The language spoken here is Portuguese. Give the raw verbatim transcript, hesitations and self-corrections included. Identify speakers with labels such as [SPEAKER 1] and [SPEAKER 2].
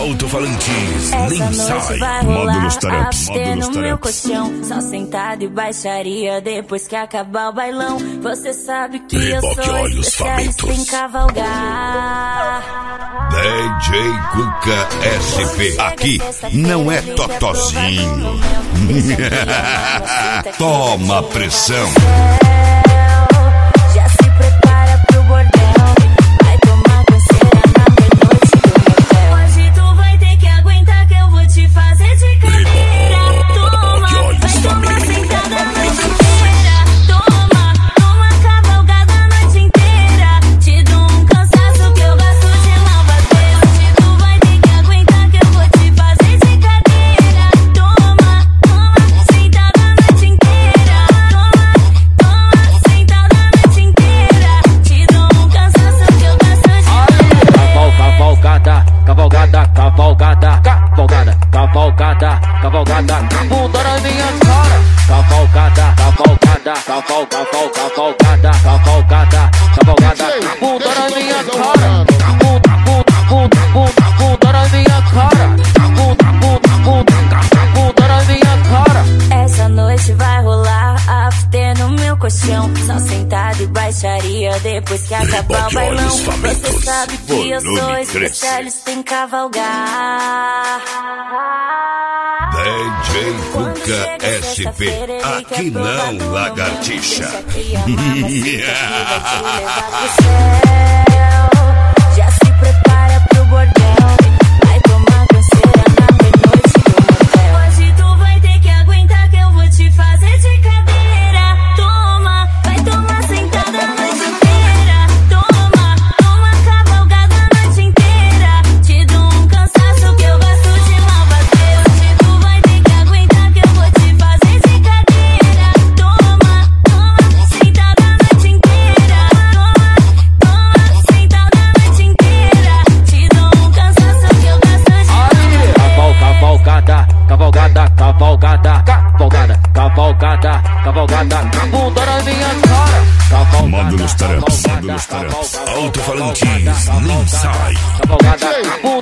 [SPEAKER 1] Alto-falantes, nem sai.
[SPEAKER 2] Módulos Taramps.
[SPEAKER 3] Módulos no meu colchão, só sentado e baixaria. Depois que acabar o bailão, você sabe que
[SPEAKER 1] Reboque,
[SPEAKER 3] eu sou
[SPEAKER 1] olhos
[SPEAKER 3] especialista
[SPEAKER 1] famintos.
[SPEAKER 3] em cavalgar.
[SPEAKER 1] D J Cuca S P. Aqui não é totozinho. Toma pressão.
[SPEAKER 3] Já se prepara pro bordel, vai tomar canseira na pernoite do motel. Hoje tu vai ter que aguentar que eu vou te fazer de cadeira. Toma, vai tomar sentada a noite inteira. Toma, toma cavalgada a noite inteira. Te dou um cansaço que eu gasto de lavadeira. Hoje tu vai ter que aguentar que eu vou te fazer de cadeira. Toma, toma sentada a noite inteira. Toma, toma sentada a noite inteira. Te dou um cansaço que eu gasto de lavadeira.
[SPEAKER 4] Cavalgada, cavalgada, cavalgada, cavalgada, cavalgada, cavalgada, bunda na minha cara. Cavalgada, cavalgada, cavalgada, cavalgada, cavalgada, cavalgada, bunda na minha cara. Bunda, bunda, bunda, bunda, bunda na minha cara. Bunda, bunda, bunda, bunda na minha cara.
[SPEAKER 3] Essa noite vai rolar after no meu colchão, só sentado e baixaria. Depois que acabar o
[SPEAKER 1] Reboque,
[SPEAKER 3] bailão,
[SPEAKER 1] olhos famintos.
[SPEAKER 3] você sabe que eu
[SPEAKER 1] Volume
[SPEAKER 3] sou
[SPEAKER 1] cresce.
[SPEAKER 3] especialista em cavalgar.
[SPEAKER 1] D J Cuca S P. Aqui não, lagartixa.
[SPEAKER 3] Já se prepara pro bordel, vai tomar canseira na pernoite do motel. Hoje tu vai ter que aguentar que eu vou te fazer de cadeira. Toma, vai tomar sentada a noite inteira. Toma, toma cavalgada a noite inteira. Te dou um cansaço que eu gasto de lavadeira. Hoje tu vai ter que aguentar que eu vou te fazer de cadeira. Toma, toma sentada a noite inteira. Toma, toma sentada a noite inteira. Te dou um cansaço que eu gasto de
[SPEAKER 4] Cavalgada, cavalgada, cavalgada, cavalgada, cavalgada, cavalgada, bunda na minha cara. Cavalgada,
[SPEAKER 2] Módulos Taramps.
[SPEAKER 4] cavalgada,
[SPEAKER 2] Módulos Taramps.
[SPEAKER 4] cavalgada,
[SPEAKER 1] Alto-falantes,
[SPEAKER 4] cavalgada,
[SPEAKER 1] nem sai.
[SPEAKER 4] cavalgada, bunda